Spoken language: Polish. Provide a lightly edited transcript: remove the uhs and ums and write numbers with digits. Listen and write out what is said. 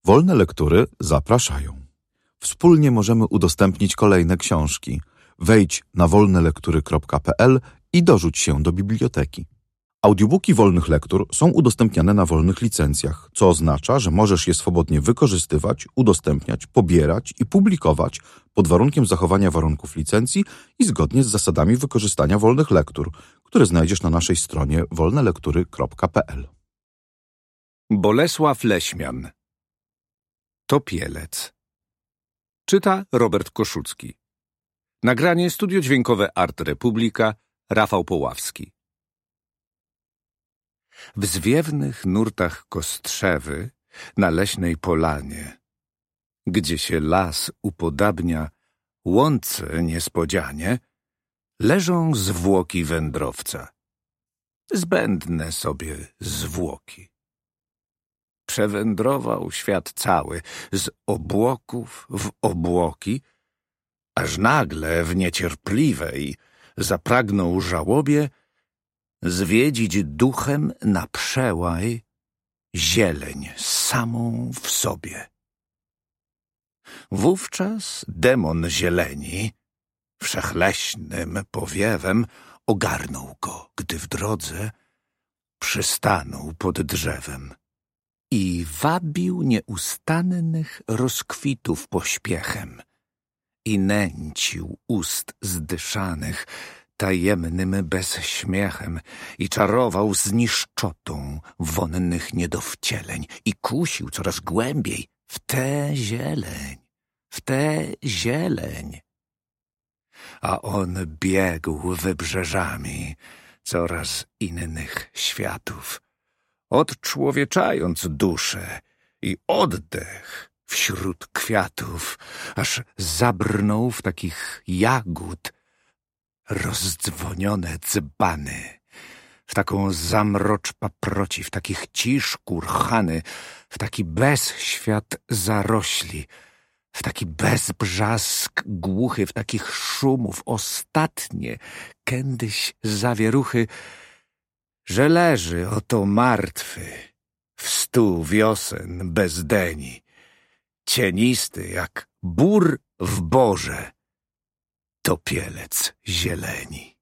Wolne Lektury zapraszają. Wspólnie możemy udostępnić kolejne książki. Wejdź na wolnelektury.pl i dorzuć się do biblioteki. Audiobooki wolnych lektur są udostępniane na wolnych licencjach, co oznacza, że możesz je swobodnie wykorzystywać, udostępniać, pobierać i publikować pod warunkiem zachowania warunków licencji i zgodnie z zasadami wykorzystania wolnych lektur, które znajdziesz na naszej stronie wolnelektury.pl. Bolesław Leśmian. Topielec. Czyta Robert Koszucki. Nagranie studio dźwiękowe Art Republika, Rafał Poławski. W zwiewnych nurtach Kostrzewy, na leśnej polanie, gdzie się las upodabnia łące niespodzianie, leżą zwłoki wędrowca. Zbędne sobie zwłoki. Przewędrował świat cały, z obłoków w obłoki, aż nagle w niecierpliwej zapragnął żałobie zwiedzić duchem na przełaj zieleń samą w sobie. Wówczas demon zieleni wszechleśnym powiewem ogarnął go, gdy w drodze przystanął pod drzewem i wabił nieustannych rozkwitów pośpiechem i nęcił ust zdyszanych tajemnym bezśmiechem i czarował zniszczotą wonnych niedowcieleń i kusił coraz głębiej w tę zieleń. A on biegł wybrzeżami coraz innych światów, odczłowieczając duszę i oddech wśród kwiatów, aż zabrnął w takich jagód rozdzwonione dzbany, w taką zamrocz paproci, w takich cisz kurhany, w taki bezświat zarośli, w taki bezbrzask głuchy, w takich szumów ostatnie kiedyś zawieruchy, że leży oto martwy w 100 wiosen bezdeni, cienisty jak bór w borze, topielec zieleni.